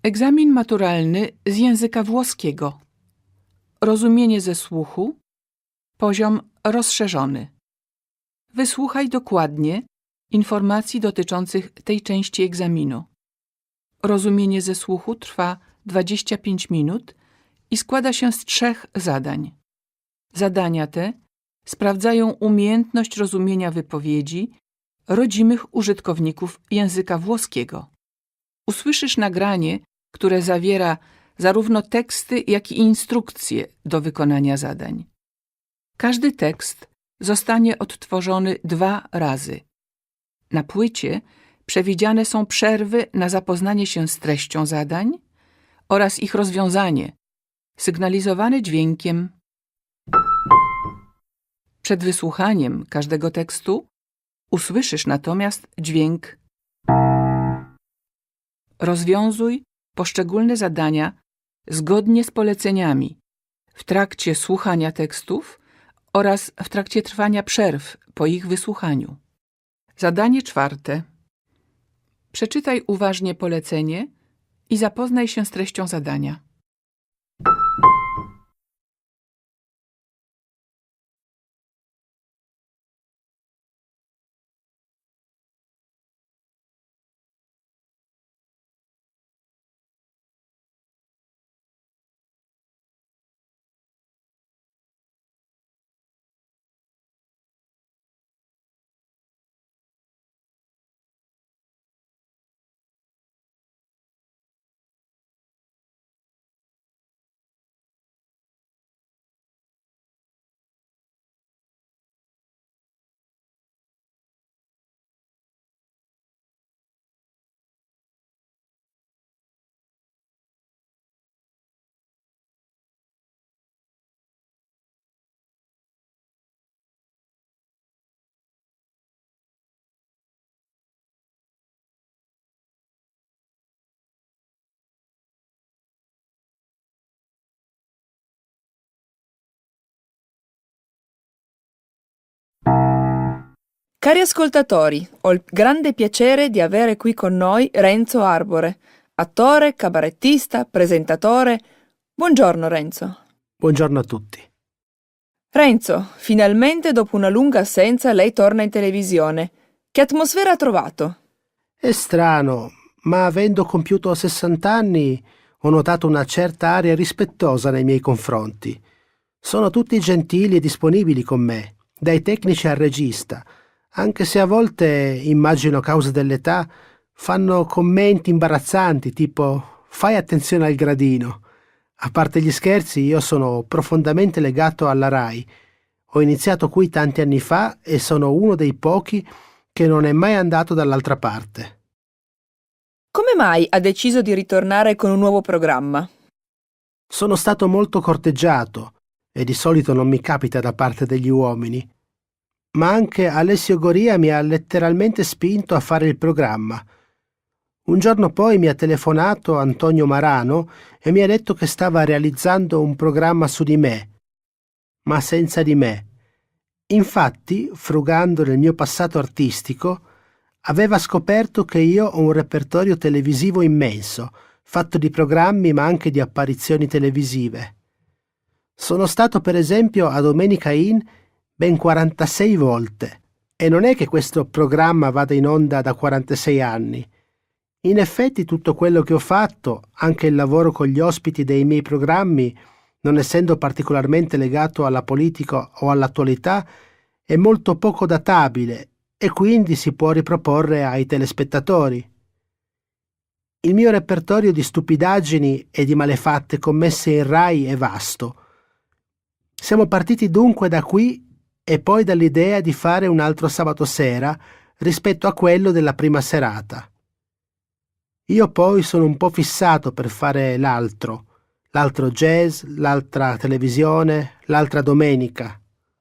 Egzamin maturalny z języka włoskiego. Rozumienie ze słuchu. Poziom rozszerzony. Wysłuchaj dokładnie informacji dotyczących tej części egzaminu. Rozumienie ze słuchu trwa 25 minut i składa się z 3 zadań. Zadania te sprawdzają umiejętność rozumienia wypowiedzi rodzimych użytkowników języka włoskiego. Usłyszysz nagranie, które zawiera zarówno teksty, jak i instrukcje do wykonania zadań. Każdy tekst zostanie odtworzony 2 razy. Na płycie przewidziane są przerwy na zapoznanie się z treścią zadań oraz ich rozwiązanie, sygnalizowane dźwiękiem. Przed wysłuchaniem każdego tekstu usłyszysz natomiast dźwięk. Rozwiązuj poszczególne zadania zgodnie z poleceniami w trakcie słuchania tekstów oraz w trakcie trwania przerw po ich wysłuchaniu. Zadanie 4. Przeczytaj uważnie polecenie i zapoznaj się z treścią zadania. Cari ascoltatori, ho il grande piacere di avere qui con noi Renzo Arbore, attore, cabarettista, presentatore. Buongiorno Renzo. Buongiorno a tutti. Renzo, finalmente dopo una lunga assenza lei torna in televisione. Che atmosfera ha trovato? È strano, ma avendo compiuto 60 anni ho notato una certa aria rispettosa nei miei confronti. Sono tutti gentili e disponibili con me, dai tecnici al regista, anche se a volte, immagino a causa dell'età, fanno commenti imbarazzanti tipo «fai attenzione al gradino». A parte gli scherzi, io sono profondamente legato alla RAI. Ho iniziato qui tanti anni fa e sono uno dei pochi che non è mai andato dall'altra parte. Come mai ha deciso di ritornare con un nuovo programma? Sono stato molto corteggiato e di solito non mi capita da parte degli uomini. Ma anche Alessio Goria mi ha letteralmente spinto a fare il programma. Un giorno poi mi ha telefonato Antonio Marano e mi ha detto che stava realizzando un programma su di me, ma senza di me. Infatti, frugando nel mio passato artistico, aveva scoperto che io ho un repertorio televisivo immenso, fatto di programmi ma anche di apparizioni televisive. Sono stato per esempio a Domenica In ben 46 volte, e non è che questo programma vada in onda da 46 anni. In effetti tutto quello che ho fatto, anche il lavoro con gli ospiti dei miei programmi, non essendo particolarmente legato alla politica o all'attualità, è molto poco databile e quindi si può riproporre ai telespettatori. Il mio repertorio di stupidaggini e di malefatte commesse in Rai è vasto. Siamo partiti dunque da qui e poi dall'idea di fare un altro sabato sera rispetto a quello della prima serata. Io poi sono un po' fissato per fare l'altro jazz, l'altra televisione, l'altra domenica.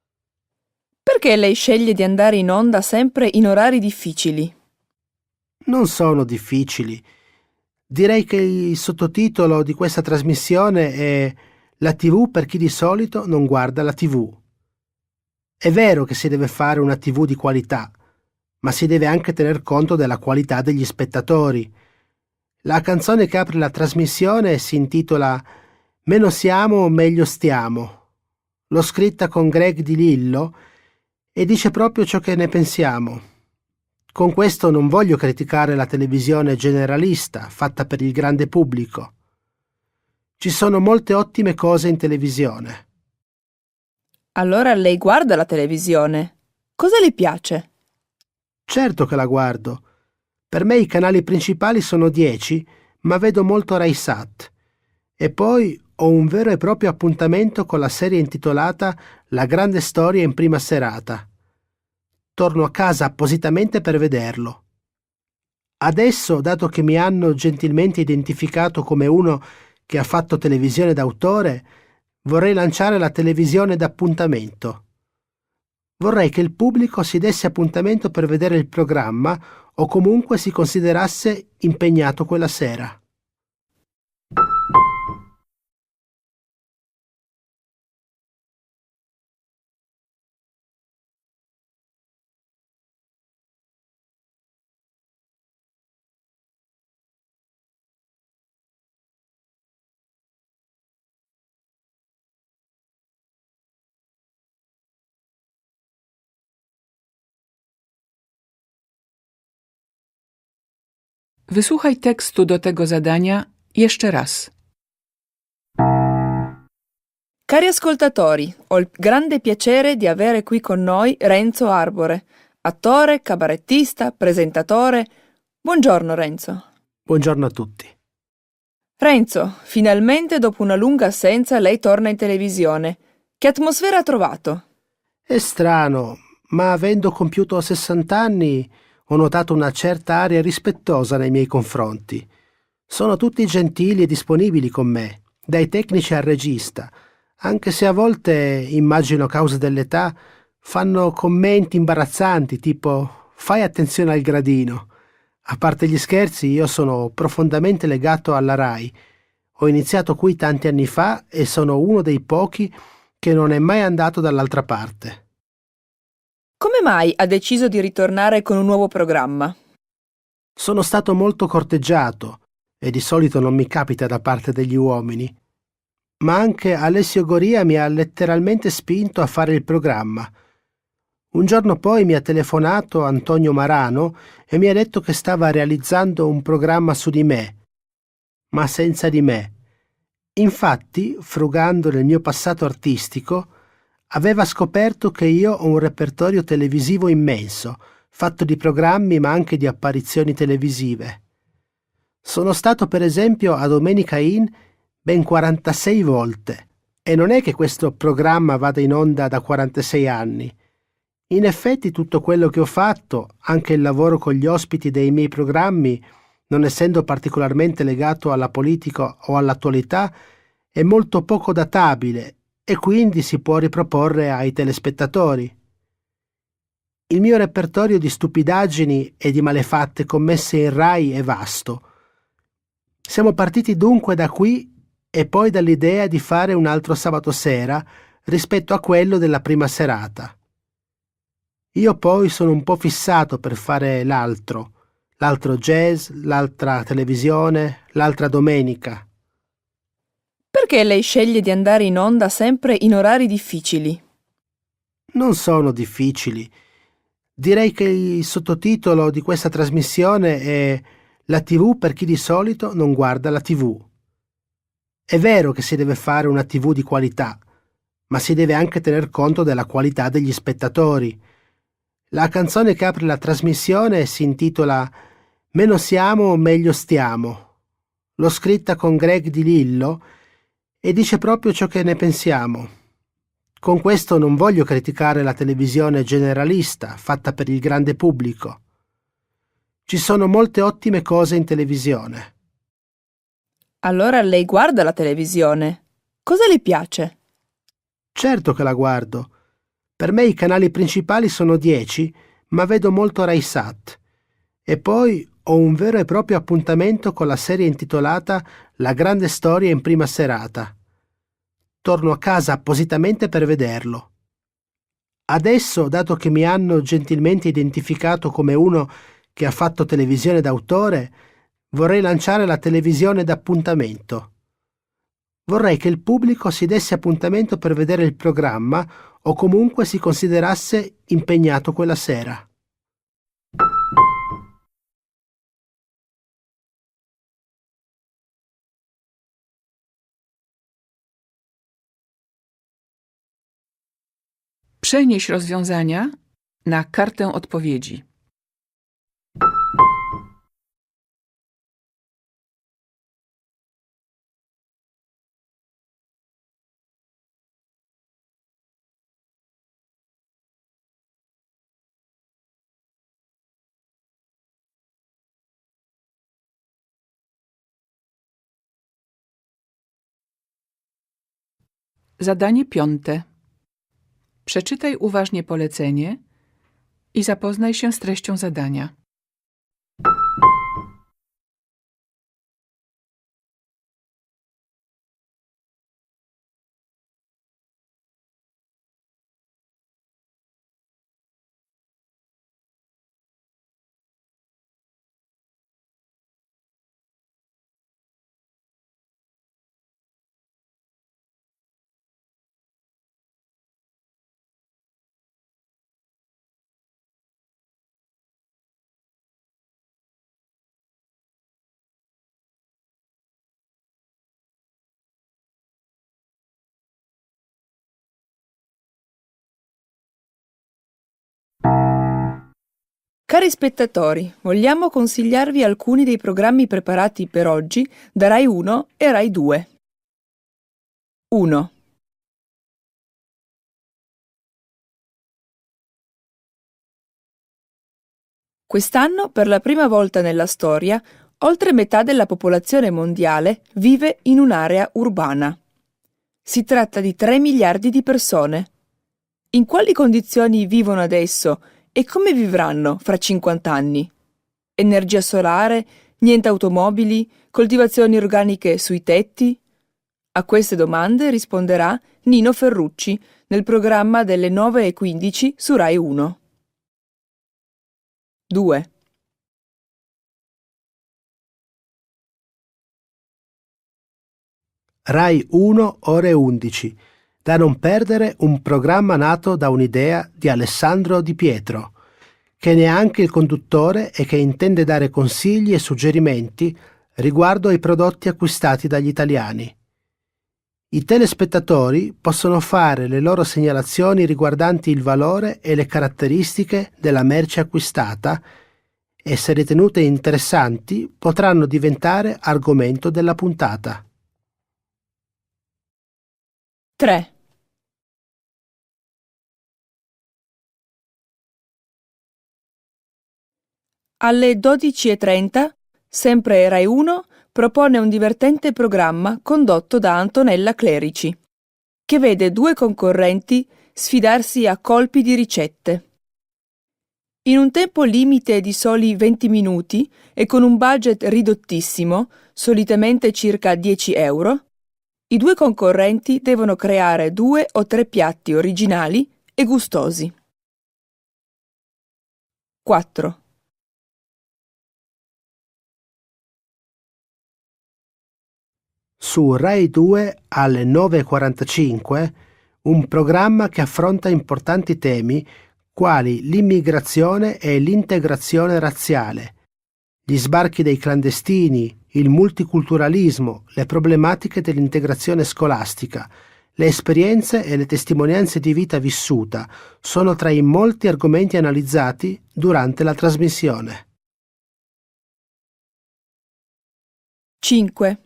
Perché lei sceglie di andare in onda sempre in orari difficili? Non sono difficili. Direi che il sottotitolo di questa trasmissione è «La TV per chi di solito non guarda la TV». È vero che si deve fare una TV di qualità, ma si deve anche tener conto della qualità degli spettatori. La canzone che apre la trasmissione si intitola Meno siamo, meglio stiamo. L'ho scritta con Greg Di Lillo e dice proprio ciò che ne pensiamo. Con questo non voglio criticare la televisione generalista, fatta per il grande pubblico. Ci sono molte ottime cose in televisione. Allora lei guarda la televisione. Cosa le piace? Certo che la guardo. Per me i canali principali sono 10, ma vedo molto RaiSat. E poi ho un vero e proprio appuntamento con la serie intitolata La grande storia in prima serata. Torno a casa appositamente per vederlo. Adesso, dato che mi hanno gentilmente identificato come uno che ha fatto televisione d'autore, vorrei lanciare la televisione d'appuntamento. Vorrei che il pubblico si desse appuntamento per vedere il programma o comunque si considerasse impegnato quella sera. Wysłuchaj tekstu do tego zadania jeszcze raz. Cari ascoltatori, ho il grande piacere di avere qui con noi Renzo Arbore, attore, cabarettista, presentatore. Buongiorno Renzo. Buongiorno a tutti. Renzo, finalmente dopo una lunga assenza lei torna in televisione. Che atmosfera ha trovato? È strano, ma avendo compiuto 60 anni ho notato una certa aria rispettosa nei miei confronti. Sono tutti gentili e disponibili con me, dai tecnici al regista, anche se a volte, immagino a causa dell'età, fanno commenti imbarazzanti tipo «fai attenzione al gradino». A parte gli scherzi, io sono profondamente legato alla Rai. Ho iniziato qui tanti anni fa e sono uno dei pochi che non è mai andato dall'altra parte. Come mai ha deciso di ritornare con un nuovo programma? Sono stato molto corteggiato e di solito non mi capita da parte degli uomini. Ma anche Alessio Goria mi ha letteralmente spinto a fare il programma. Un giorno poi mi ha telefonato Antonio Marano e mi ha detto che stava realizzando un programma su di me, ma senza di me. Infatti, frugando nel mio passato artistico, aveva scoperto che io ho un repertorio televisivo immenso, fatto di programmi ma anche di apparizioni televisive. Sono stato per esempio a Domenica In ben 46 volte e non è che questo programma vada in onda da 46 anni. In effetti tutto quello che ho fatto, anche il lavoro con gli ospiti dei miei programmi, non essendo particolarmente legato alla politica o all'attualità, è molto poco databile e quindi si può riproporre ai telespettatori. Il mio repertorio di stupidaggini e di malefatte commesse in Rai è vasto. Siamo partiti dunque da qui e poi dall'idea di fare un altro sabato sera rispetto a quello della prima serata. Io poi sono un po' fissato per fare l'altro jazz, l'altra televisione, l'altra domenica. Perché lei sceglie di andare in onda sempre in orari difficili? Non sono difficili. Direi che il sottotitolo di questa trasmissione è La TV per chi di solito non guarda la TV. È vero che si deve fare una TV di qualità, ma si deve anche tener conto della qualità degli spettatori. La canzone che apre la trasmissione si intitola Meno siamo, meglio stiamo. L'ho scritta con Greg Di Lillo e dice proprio ciò che ne pensiamo. Con questo non voglio criticare la televisione generalista, fatta per il grande pubblico. Ci sono molte ottime cose in televisione. Allora lei guarda la televisione. Cosa le piace? Certo che la guardo. Per me i canali principali sono 10, ma vedo molto RaiSat. E poi ho un vero e proprio appuntamento con la serie intitolata La grande storia in prima serata. Torno a casa appositamente per vederlo. Adesso, dato che mi hanno gentilmente identificato come uno che ha fatto televisione d'autore, Vorrei lanciare la televisione d'appuntamento. Vorrei che il pubblico si desse appuntamento per vedere il programma o comunque si considerasse impegnato quella sera. Przenieś rozwiązania na kartę odpowiedzi. Zadanie 5. Przeczytaj uważnie polecenie i zapoznaj się z treścią zadania. Cari spettatori, vogliamo consigliarvi alcuni dei programmi preparati per oggi da Rai 1 e Rai 2. 1. Quest'anno, per la prima volta nella storia, oltre metà della popolazione mondiale vive in un'area urbana. Si tratta di 3 miliardi di persone. In quali condizioni vivono adesso e come vivranno fra 50 anni? Energia solare, niente automobili, coltivazioni organiche sui tetti? A queste domande risponderà Nino Ferrucci nel programma delle 9:15 su Rai 1. 2. Rai 1, ore 11. Da non perdere un programma nato da un'idea di Alessandro Di Pietro, che ne è anche il conduttore e che intende dare consigli e suggerimenti riguardo ai prodotti acquistati dagli italiani. I telespettatori possono fare le loro segnalazioni riguardanti il valore e le caratteristiche della merce acquistata e, se ritenute interessanti, potranno diventare argomento della puntata. 3. Alle 12:30, sempre Rai 1 propone un divertente programma condotto da Antonella Clerici, che vede 2 concorrenti sfidarsi a colpi di ricette. In un tempo limite di soli 20 minuti e con un budget ridottissimo, solitamente circa 10 euro, i 2 concorrenti devono creare 2 o 3 piatti originali e gustosi. 4. Su Rai 2 alle 9:45 un programma che affronta importanti temi quali l'immigrazione e l'integrazione razziale, gli sbarchi dei clandestini, il multiculturalismo, le problematiche dell'integrazione scolastica, le esperienze e le testimonianze di vita vissuta sono tra i molti argomenti analizzati durante la trasmissione. 5.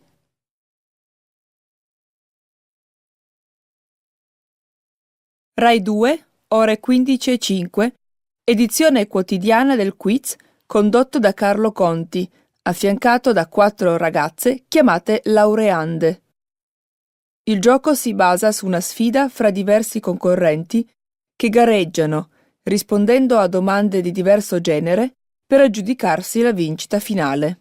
Rai 2, ore 15:05, edizione quotidiana del quiz condotto da Carlo Conti, affiancato da 4 ragazze chiamate laureande. Il gioco si basa su una sfida fra diversi concorrenti che gareggiano, rispondendo a domande di diverso genere, per aggiudicarsi la vincita finale.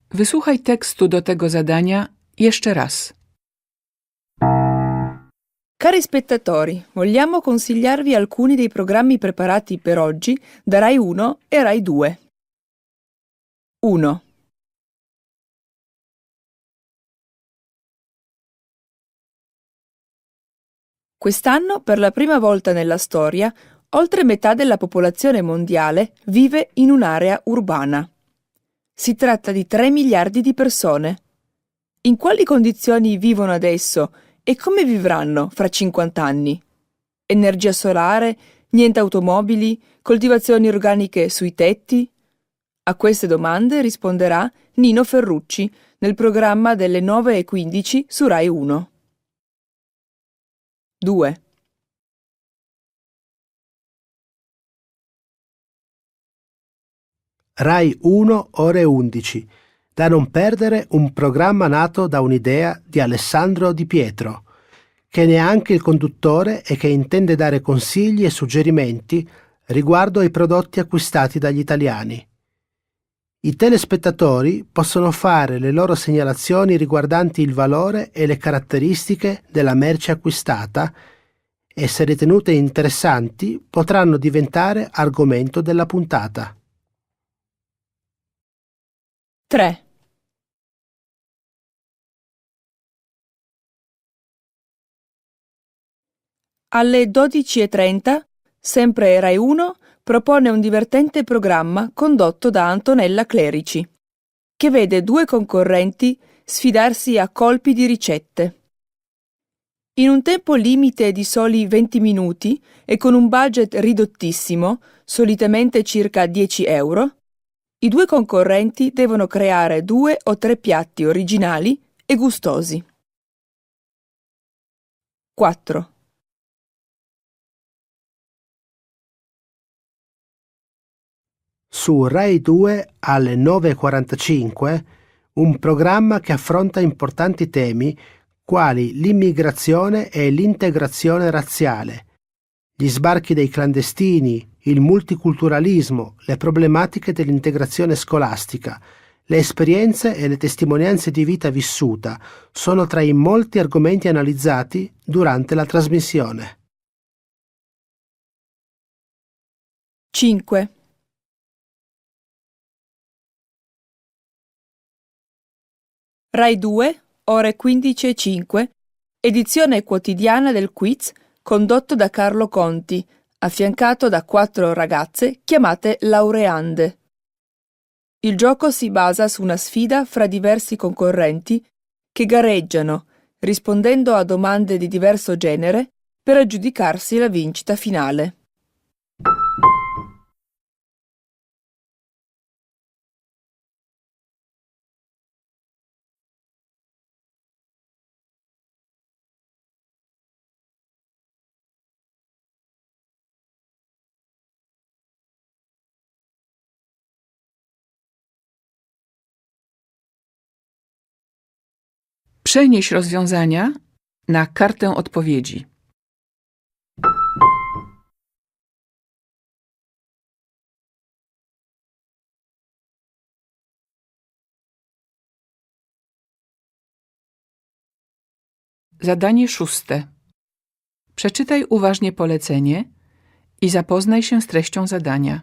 Wysłuchaj tekstu do tego zadania jeszcze raz. Cari spettatori, vogliamo consigliarvi alcuni dei programmi preparati per oggi da Rai 1 e Rai 2. 1. Quest'anno, per la prima volta nella storia, oltre metà della popolazione mondiale vive in un'area urbana. Si tratta di 3 miliardi di persone. In quali condizioni vivono adesso e come vivranno fra 50 anni? Energia solare, niente automobili, coltivazioni organiche sui tetti? A queste domande risponderà Nino Ferrucci nel programma delle 9:15 su Rai 1. 2. Rai 1, ore 11. Da non perdere un programma nato da un'idea di Alessandro Di Pietro, che ne è anche il conduttore e che intende dare consigli e suggerimenti riguardo ai prodotti acquistati dagli italiani. I telespettatori possono fare le loro segnalazioni riguardanti il valore e le caratteristiche della merce acquistata e, se ritenute interessanti, potranno diventare argomento della puntata. 3. Alle 12:30, sempre Rai 1 propone un divertente programma condotto da Antonella Clerici, che vede 2 concorrenti sfidarsi a colpi di ricette. In un tempo limite di soli 20 minuti e con un budget ridottissimo, solitamente circa 10 euro, i 2 concorrenti devono creare 2 o 3 piatti originali e gustosi. 4. Su Rai 2 alle 9:45 un programma che affronta importanti temi quali l'immigrazione e l'integrazione razziale, gli sbarchi dei clandestini, il multiculturalismo, le problematiche dell'integrazione scolastica, le esperienze e le testimonianze di vita vissuta sono tra i molti argomenti analizzati durante la trasmissione. 5. Rai 2, ore 15:05, edizione quotidiana del quiz condotto da Carlo Conti, affiancato da 4 ragazze chiamate laureande. Il gioco si basa su una sfida fra diversi concorrenti che gareggiano, rispondendo a domande di diverso genere, per aggiudicarsi la vincita finale. Przenieś rozwiązania na kartę odpowiedzi. Zadanie 6. Przeczytaj uważnie polecenie i zapoznaj się z treścią zadania.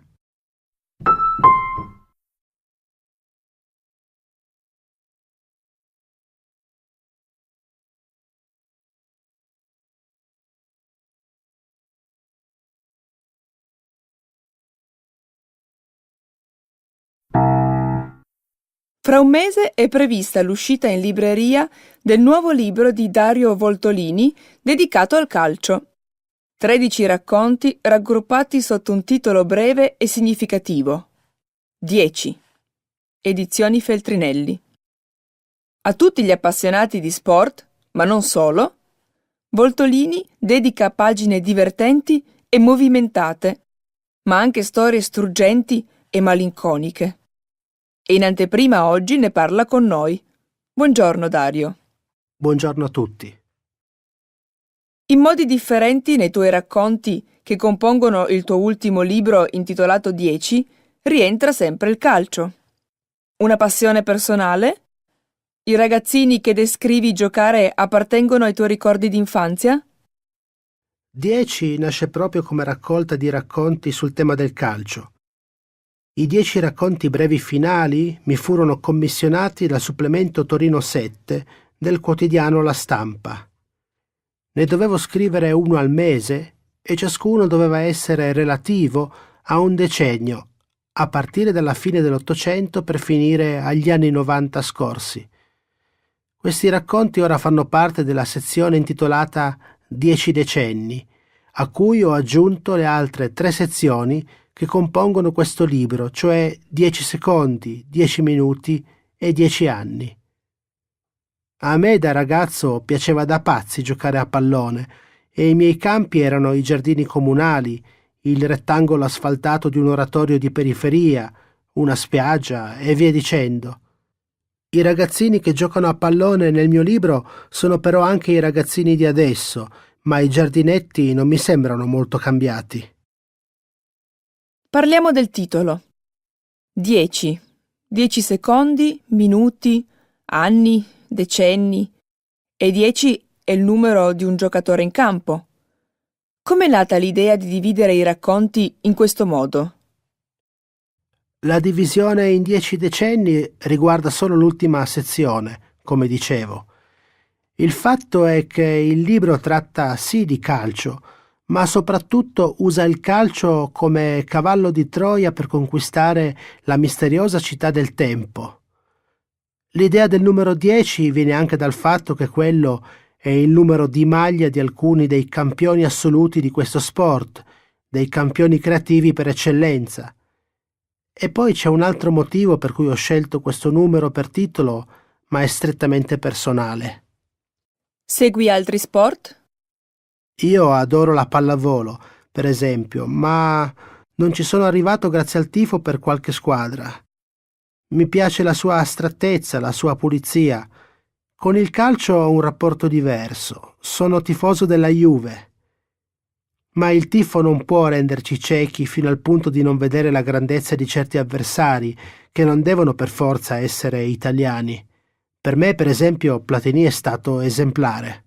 Fra un mese è prevista l'uscita in libreria del nuovo libro di Dario Voltolini dedicato al calcio. 13 racconti raggruppati sotto un titolo breve e significativo. 10. Edizioni Feltrinelli. A tutti gli appassionati di sport, ma non solo, Voltolini dedica pagine divertenti e movimentate, ma anche storie struggenti e malinconiche. E in anteprima oggi ne parla con noi. Buongiorno Dario. Buongiorno a tutti. In modi differenti nei tuoi racconti che compongono il tuo ultimo libro intitolato 10, rientra sempre il calcio. Una passione personale? I ragazzini che descrivi giocare appartengono ai tuoi ricordi d'infanzia? 10 nasce proprio come raccolta di racconti sul tema del calcio. I 10 racconti brevi finali mi furono commissionati dal supplemento Torino 7 del quotidiano La Stampa. Ne dovevo scrivere uno al mese e ciascuno doveva essere relativo a un decennio, a partire dalla fine dell'Ottocento per finire agli anni 90 scorsi. Questi racconti ora fanno parte della sezione intitolata 10 decenni, a cui ho aggiunto le altre 3 sezioni che compongono questo libro, cioè 10 secondi, 10 minuti e 10 anni. A me da ragazzo piaceva da pazzi giocare a pallone e i miei campi erano i giardini comunali, il rettangolo asfaltato di un oratorio di periferia, una spiaggia e via dicendo. I ragazzini che giocano a pallone nel mio libro sono però anche i ragazzini di adesso, ma i giardinetti non mi sembrano molto cambiati. Parliamo del titolo. 10. 10 secondi, minuti, anni, decenni. E 10 è il numero di un giocatore in campo. Com'è nata l'idea di dividere i racconti in questo modo? La divisione in 10 decenni riguarda solo l'ultima sezione, come dicevo. Il fatto è che il libro tratta sì di calcio, ma soprattutto usa il calcio come cavallo di Troia per conquistare la misteriosa città del tempo. L'idea del numero 10 viene anche dal fatto che quello è il numero di maglia di alcuni dei campioni assoluti di questo sport, dei campioni creativi per eccellenza. E poi c'è un altro motivo per cui ho scelto questo numero per titolo, ma è strettamente personale. Segui altri sport? Io adoro la pallavolo, per esempio, ma non ci sono arrivato grazie al tifo per qualche squadra. Mi piace la sua astrattezza, la sua pulizia. Con il calcio ho un rapporto diverso. Sono tifoso della Juve. Ma il tifo non può renderci ciechi fino al punto di non vedere la grandezza di certi avversari, che non devono per forza essere italiani. Per me, per esempio, Platini è stato esemplare.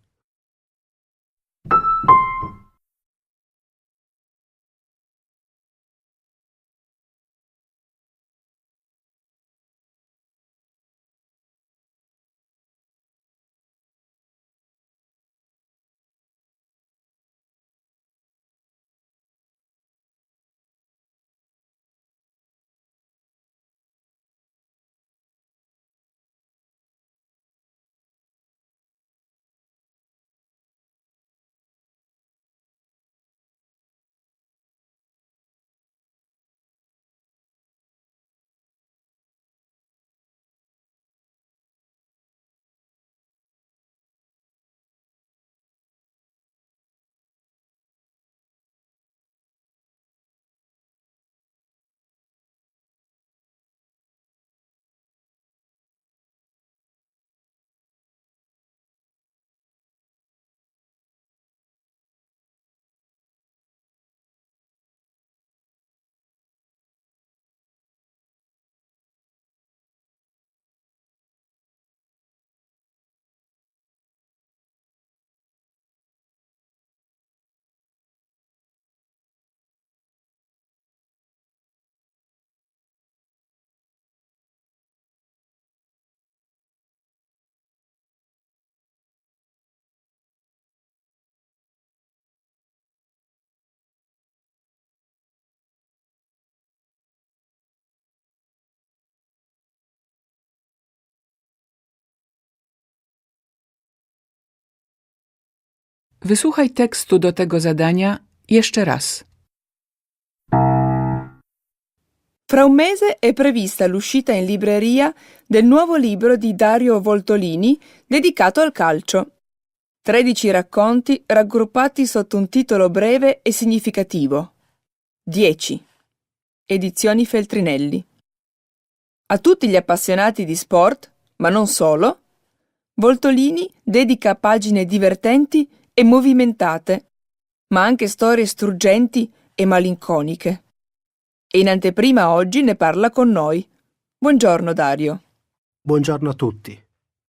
Wysłuchaj tekstu do tego zadania jeszcze raz. Fra un mese è prevista l'uscita in libreria del nuovo libro di Dario Voltolini dedicato al calcio. 13 racconti raggruppati sotto un titolo breve e significativo. 10. Edizioni Feltrinelli. A tutti gli appassionati di sport, ma non solo, Voltolini dedica pagine divertenti e movimentate, ma anche storie struggenti e malinconiche. E in anteprima oggi ne parla con noi. Buongiorno Dario. Buongiorno a tutti.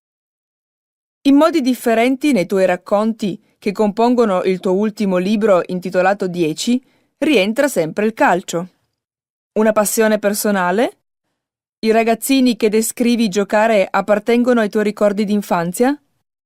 In modi differenti nei tuoi racconti che compongono il tuo ultimo libro intitolato 10, rientra sempre il calcio. Una passione personale? I ragazzini che descrivi giocare appartengono ai tuoi ricordi d'infanzia?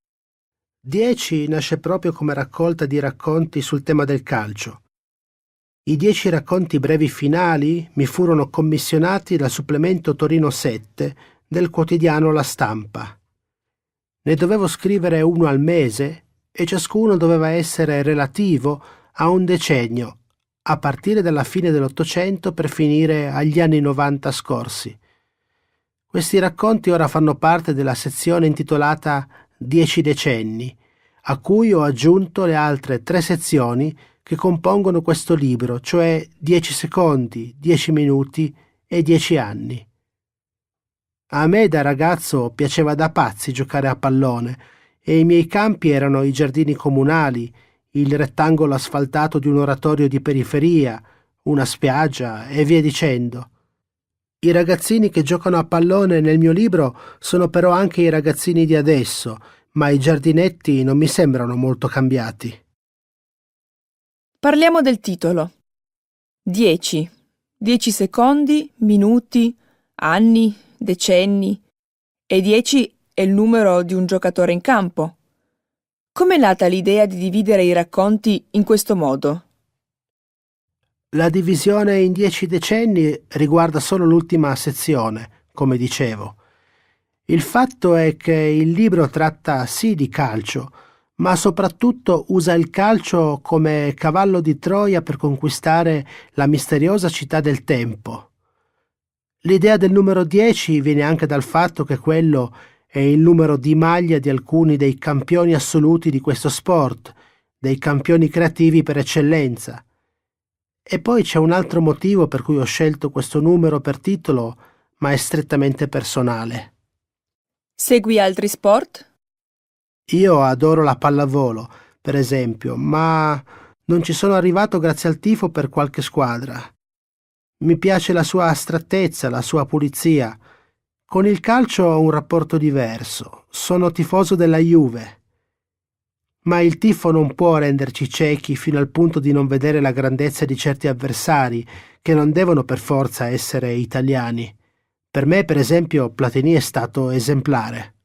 10 nasce proprio come raccolta di racconti sul tema del calcio. I 10 racconti brevi finali mi furono commissionati dal supplemento Torino 7 del quotidiano La Stampa. Ne dovevo scrivere uno al mese e ciascuno doveva essere relativo a un decennio, a partire dalla fine dell'Ottocento per finire agli anni 90 scorsi. Questi racconti ora fanno parte della sezione intitolata 10 decenni, a cui ho aggiunto le altre 3 sezioni che compongono questo libro, cioè 10 secondi, 10 minuti e 10 anni. A me da ragazzo piaceva da pazzi giocare a pallone e i miei campi erano i giardini comunali, il rettangolo asfaltato di un oratorio di periferia, una spiaggia e via dicendo. I ragazzini che giocano a pallone nel mio libro sono però anche i ragazzini di adesso, ma i giardinetti non mi sembrano molto cambiati. Parliamo del titolo. 10. 10 secondi, minuti, anni, decenni. E 10 è il numero di un giocatore in campo. Com'è nata l'idea di dividere i racconti in questo modo? La divisione in 10 decenni riguarda solo l'ultima sezione, come dicevo. Il fatto è che il libro tratta sì di calcio, ma soprattutto usa il calcio come cavallo di Troia per conquistare la misteriosa città del tempo. L'idea del numero 10 viene anche dal fatto che quello è il numero di maglia di alcuni dei campioni assoluti di questo sport, dei campioni creativi per eccellenza. E poi c'è un altro motivo per cui ho scelto questo numero per titolo, ma è strettamente personale. Segui altri sport? Io adoro la pallavolo, per esempio, ma non ci sono arrivato grazie al tifo per qualche squadra. Mi piace la sua astrattezza, la sua pulizia. Con il calcio ho un rapporto diverso. Sono tifoso della Juve. Ma il tifo non può renderci ciechi fino al punto di non vedere la grandezza di certi avversari, che non devono per forza essere italiani. Per me, per esempio, Platini è stato esemplare.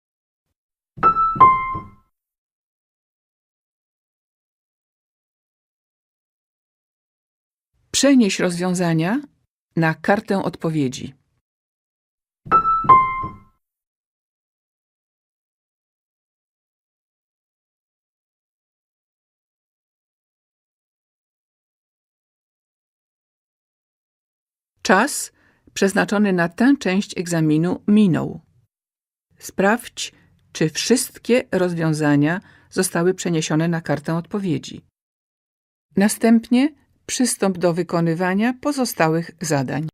Przenieś rozwiązania na kartę odpowiedzi. Czas przeznaczony na tę część egzaminu minął. Sprawdź, czy wszystkie rozwiązania zostały przeniesione na kartę odpowiedzi. Następnie przystąp do wykonywania pozostałych zadań.